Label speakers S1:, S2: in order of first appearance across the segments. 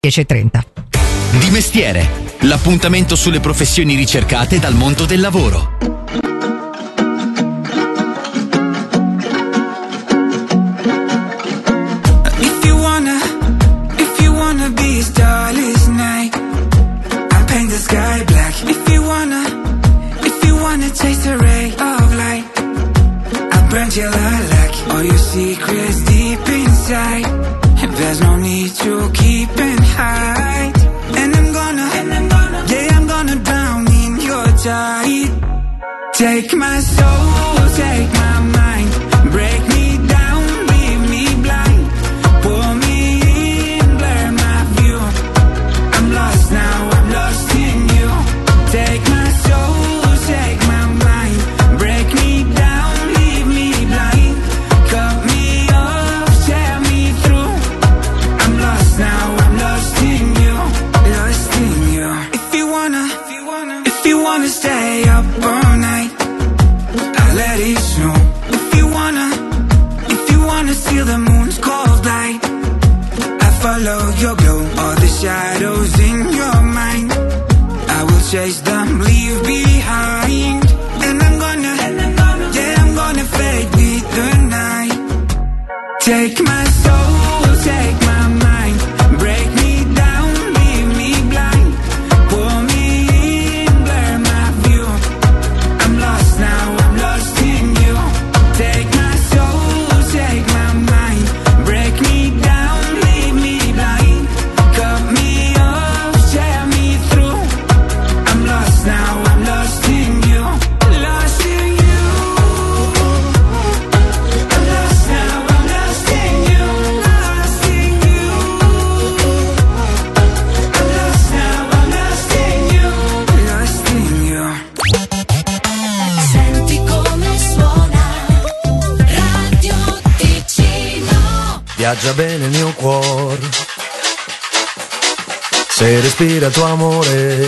S1: 10:30.
S2: Di mestiere, l'appuntamento sulle professioni ricercate dal mondo del lavoro.
S3: If you wanna be a star this night, I'll paint the sky black. If you wanna taste the ray of light, I'll burn your lilac. All your secrets deep inside, and there's no need to keep and hide. And I'm gonna drown in your tide. Take my soul, take my mind, break me down, leave me blind, pull me in, blur my view. I'm lost now, I'm lost in you. Take my soul, take my mind, break me down, leave me blind, cut me off, tear me through. I'm lost now, I'm lost in you, lost in you. If you wanna stay up all night, I'll let it snow. If you wanna feel the moon's cold light, I follow your glow. All the shadows in your mind, I will chase them, leave behind. And I'm gonna fade with the night. Take my soul, take my mind, break me down, leave me blind, pull me in, blur my view. I'm lost now, I'm lost in you. Take my soul, take my mind, break me down, leave me blind, cut me off, tear me through. I'm lost now, I'm lost in you, lost in you. I'm lost now, I'm lost in you, lost in you. I'm lost now, I'm lost in you, lost in you.
S4: Senti come suona Radio Ticino.
S5: Viaggia bene il mio cuore, se respira tuo amore.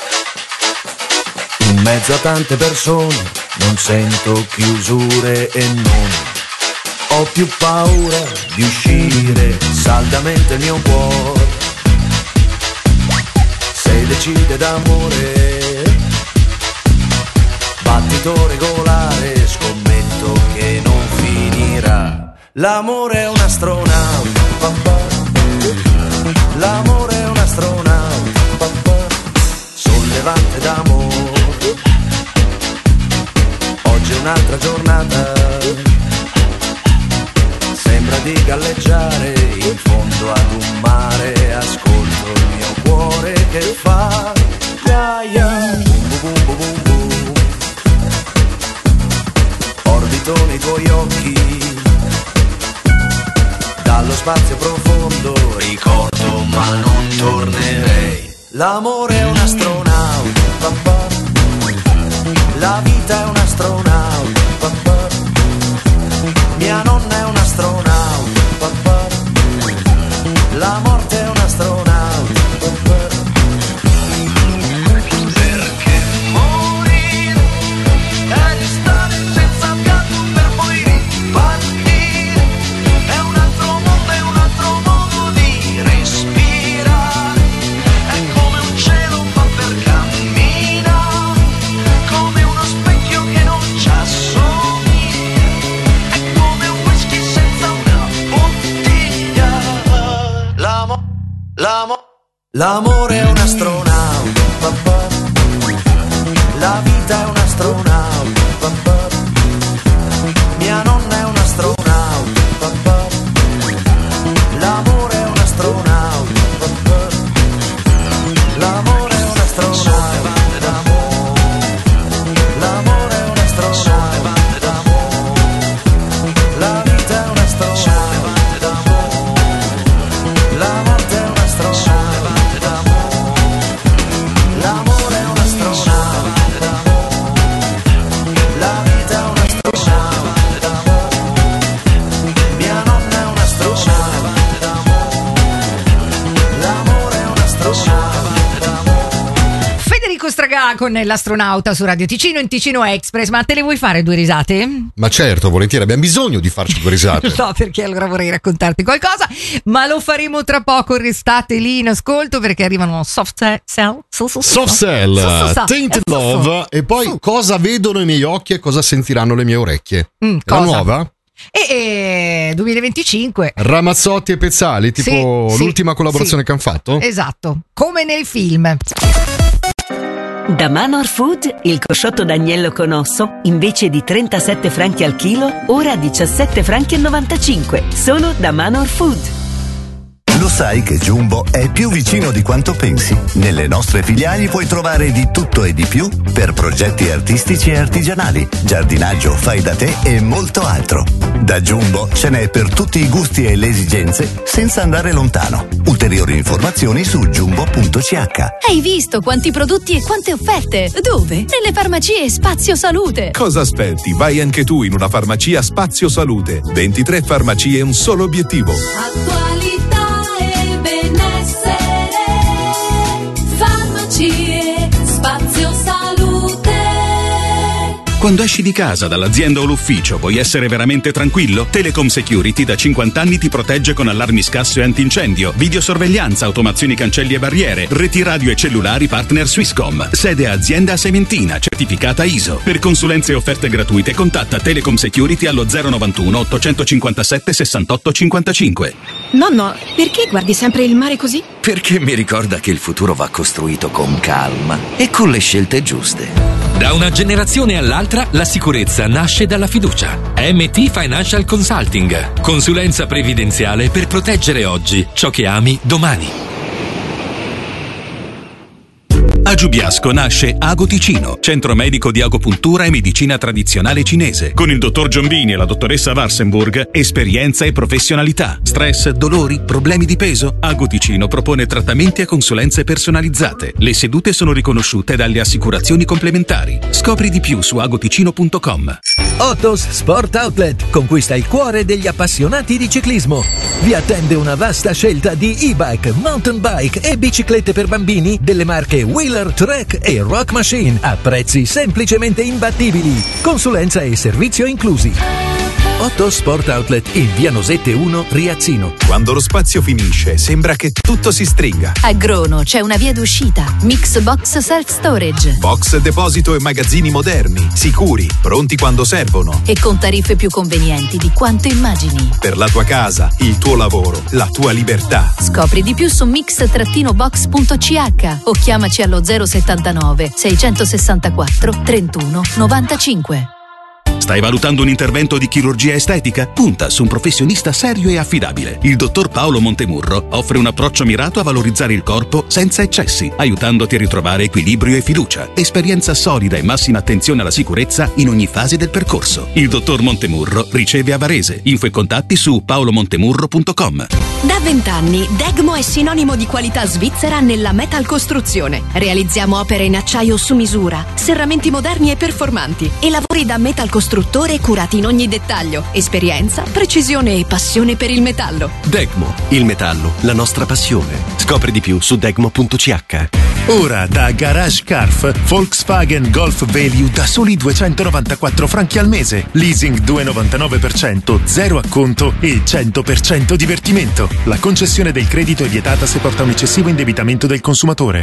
S5: In mezzo a tante persone non sento chiusure e non ho più paura di uscire saldamente il mio cuore. Se decide d'amore, battito regolare, scommetto che non finirà. L'amore è un astronauta, papà. L'amore è un astronauta, papà. Sollevante d'amore. Oggi è un'altra giornata, sembra di galleggiare in fondo ad un mare. Ascolto il mio cuore che fa ya-ya, bum bum bum bum. Orbito nei tuoi occhi, dallo spazio profondo ricordo ma non tornerei. L'amore è un astronauta, papà. La vita è un astronauta, papà. Mia nonna è un astronauta, papà. La morte è un astronauta, papà. Perché morire è restare senza fiato per poi ripartire. È un altro modo di respirare. È come un cielo ma per camminare, come uno specchio che non ci assomiglia, è come un whisky senza una bottiglia. L'amore è un astronauta, papà. La vita è un astronauta, papà. Mia nonna è un astronauta, papà. L'amore è un astronauta, papà. L'amore è un astronauta d'amore. L'amore è un astronauta d'amore. La vita è un astronauta d'amore. La morte è un astronauta d'amore. L'amore è un astronauta d'amore.
S1: Silvia con l'astronauta su Radio Ticino in Ticino Express. Ma te le vuoi fare due risate?
S6: Ma certo, volentieri, abbiamo bisogno di farci due risate.
S1: No, perché allora vorrei raccontarti qualcosa, ma lo faremo tra poco. Restate lì in ascolto perché arrivano Soft Cell,
S6: Tainted Love, e poi cosa vedono i miei occhi e cosa sentiranno le mie orecchie. La nuova?
S1: 2025.
S6: Ramazzotti e Pezzali, tipo
S1: Sì,
S6: l'ultima collaborazione che hanno fatto?
S1: Esatto, come nel film.
S7: Da Manor Food, il cosciotto d'agnello con osso, invece di 37 franchi al chilo, ora 17 franchi e 95. Solo da Manor Food.
S8: Lo sai che Jumbo è più vicino di quanto pensi? Nelle nostre filiali puoi trovare di tutto e di più per progetti artistici e artigianali, giardinaggio, fai da te e molto altro. Da Jumbo ce n'è per tutti i gusti e le esigenze senza andare lontano. Ulteriori informazioni su jumbo.ch.
S9: Hai visto quanti prodotti e quante offerte? Dove? Nelle farmacie Spazio Salute.
S10: Cosa aspetti? Vai anche tu in una farmacia Spazio Salute. 23 farmacie e un solo obiettivo.
S4: Attualità e benessere, farmacie, Spazio Salute.
S11: Quando esci di casa, dall'azienda o l'ufficio, vuoi essere veramente tranquillo? Telecom Security da 50 anni ti protegge con allarmi scasso e antincendio, videosorveglianza, automazioni cancelli e barriere, reti radio e cellulari partner Swisscom. Sede azienda a Sementina, certificata ISO. Per consulenze e offerte gratuite contatta Telecom Security allo 091 857 68 55.
S9: Nonno, perché guardi sempre il mare così?
S12: Perché mi ricorda che il futuro va costruito con calma e con le scelte giuste.
S13: Da una generazione all'altra la sicurezza nasce dalla fiducia. MT Financial Consulting. Consulenza previdenziale per proteggere oggi ciò che ami domani.
S11: A Giubiasco nasce Ago Ticino, centro medico di agopuntura e medicina tradizionale cinese. Con il dottor Giombini e la dottoressa Warsenburg, esperienza e professionalità. Stress, dolori, problemi di peso? Ago Ticino propone trattamenti e consulenze personalizzate. Le sedute sono riconosciute dalle assicurazioni complementari. Scopri di più su agoticino.com.
S14: Ottos Sport Outlet conquista il cuore degli appassionati di ciclismo. Vi attende una vasta scelta di e-bike, mountain bike e biciclette per bambini delle marche Wheeler, Trek e Rock Machine a prezzi semplicemente imbattibili. Consulenza e servizio inclusi. Ottos Sport Outlet in via Nosette 1, Riazzino.
S10: Quando lo spazio finisce, sembra che tutto si stringa.
S9: A Grono c'è una via d'uscita. Mix Box Self Storage.
S10: Box deposito e magazzini moderni, sicuri, pronti quando servono.
S9: E con tariffe più convenienti di quanto immagini.
S10: Per la tua casa, il tuo lavoro, la tua libertà.
S9: Scopri di più su mix-box.ch o chiamaci allo 079 664 31 95.
S11: Stai valutando un intervento di chirurgia estetica? Punta su un professionista serio e affidabile. Il dottor Paolo Montemurro offre un approccio mirato a valorizzare il corpo senza eccessi, aiutandoti a ritrovare equilibrio e fiducia. Esperienza solida e massima attenzione alla sicurezza in ogni fase del percorso. Il dottor Montemurro riceve a Varese. Info e contatti su paolomontemurro.com.
S15: Da 20 anni Degmo è sinonimo di qualità svizzera nella metalcostruzione. Realizziamo opere in acciaio su misura, serramenti moderni e performanti e lavori da metalcostruttore curati in ogni dettaglio. Esperienza, precisione e passione per il metallo.
S16: Degmo, il metallo, la nostra passione. Scopri di più su degmo.ch.
S17: Ora da Garage Carf, Volkswagen Golf Value da soli 294 franchi al mese. Leasing 2,99%, 0 acconto e 100% divertimento. La concessione del credito è vietata se porta un eccessivo indebitamento del consumatore.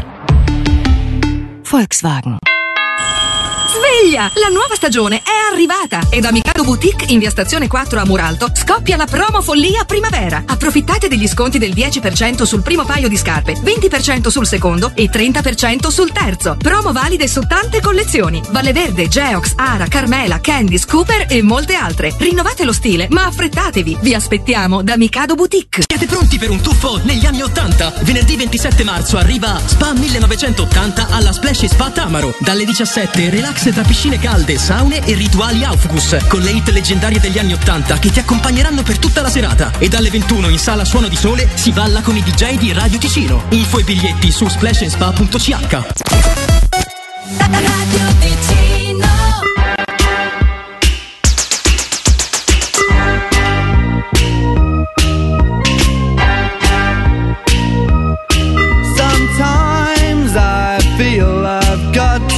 S15: Volkswagen. Sveglia! La nuova stagione è arrivata e da Mikado Boutique in via Stazione 4 a Muralto scoppia la promo follia primavera. Approfittate degli sconti del 10% sul primo paio di scarpe, 20% sul secondo e 30% sul terzo. Promo valide su tante collezioni: Valle Verde, Geox, Ara, Carmela, Candice, Cooper e molte altre. Rinnovate lo stile, ma affrettatevi! Vi aspettiamo da Mikado Boutique.
S18: Siete pronti per un tuffo negli anni 80? Venerdì 27 marzo arriva Spa 1980 alla Splash Spa Tamaro. Dalle 17 relax tra piscine calde, saune e rituali Aufguss, con le hit leggendarie degli anni 80 che ti accompagneranno per tutta la serata. E dalle 21 in sala Suono di Sole si balla con i DJ di Radio Ticino. Info e biglietti su splashandspa.ch.
S4: Radio Ticino.
S5: Sometimes I feel I've got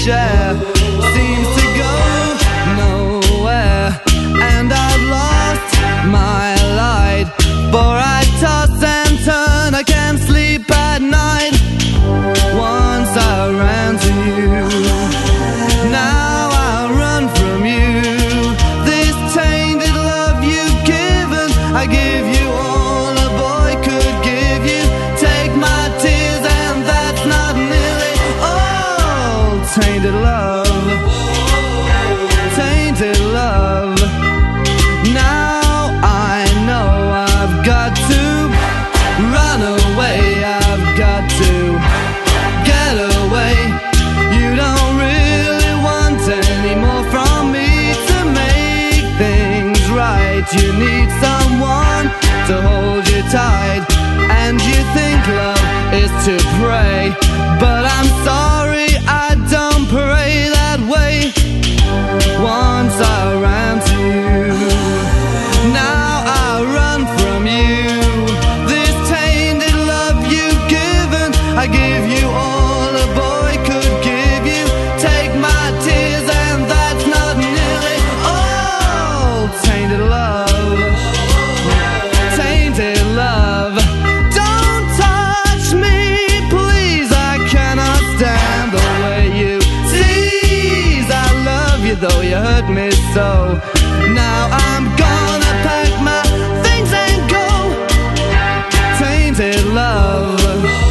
S19: share seems to go nowhere, and I've lost my light, for I toss and turn, I can't sleep at night. Once I ran to you, now I run from you. This tainted love you've given, I give you all a boy could give you. Take my tears and that's not nearly all. Tainted love, tainted love. Now I know I've got to run away, I've got to get away. You don't really want any more from me to make things right. You need someone to hold you tight, and you think love is to pray, but I'm sorry, I don't pray that way. Once I ran to you, now I run from you. This tainted love you've given, I give you all a boy could give you. Take my tears and that's not nearly all. Tainted love, tainted love. Don't touch me, please, I cannot stand the way you tease. I love you though you hurt me so. Now I'm gonna pack my things and go. Tainted love,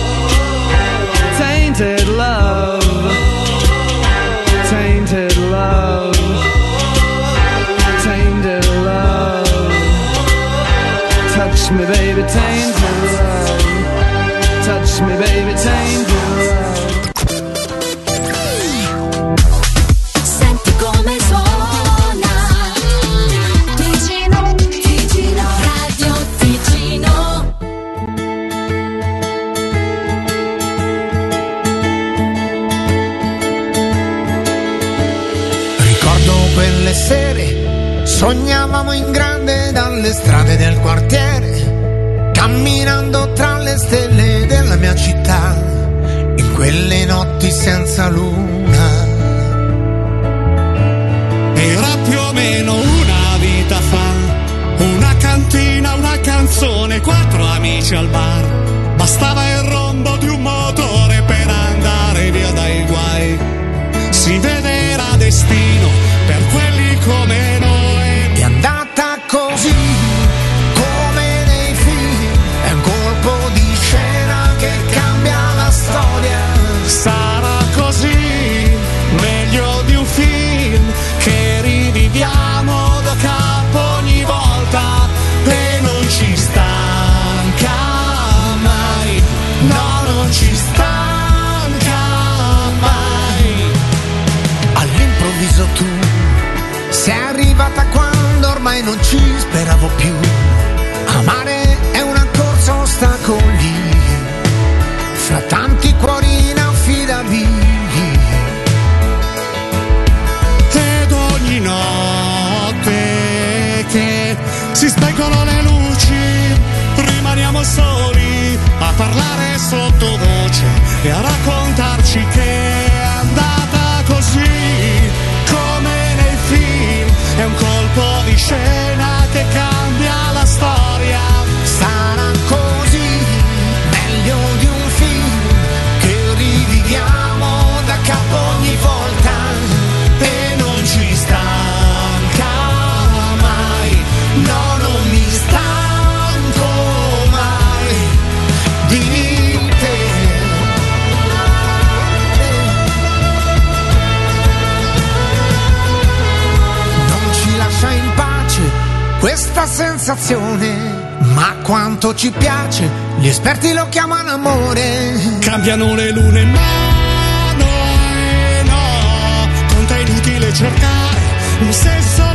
S19: tainted love, tainted love, tainted love. Touch me baby, tainted love. Touch me baby, tainted love.
S4: Senti come suona Ticino, Ticino, Radio Ticino.
S20: Ricordo quelle sere, sognavamo in grande dalle strade del quartiere, camminando tra le stelle della mia città, in quelle notti senza luna.
S21: Era più o meno una vita fa, una cantina, una canzone, 4 amici al bar. Bastava il rombo di un motore per andare via dai guai. Si vede era destino per quelli come noi.
S20: È andata così, come nei film, è un colpo di scena che cambia la storia.
S21: Sarà così, meglio di un film che riviviamo da capo ogni volta e non ci stanca mai, no, non ci stanca mai.
S20: All'improvviso tu sei arrivata quando ormai non ci speravo più. Amare è una corsa a ostacoli, fra tanti cuori inaffidabili.
S21: Ed ogni notte che si spengono le luci, rimaniamo soli a parlare sottovoce e a raccontarci che è andata così, come nei film. È un colpo di scena che cambia la storia.
S20: Sarà così, meglio di un film che riviviamo da capo ogni volta
S21: E non ci stanca mai, no, non mi stanco mai di te.
S20: Non ci lascia in pace questa sensazione, ma quanto ci piace, gli esperti lo chiamano amore.
S21: Cambiano le lune ma no, con te è inutile cercare un senso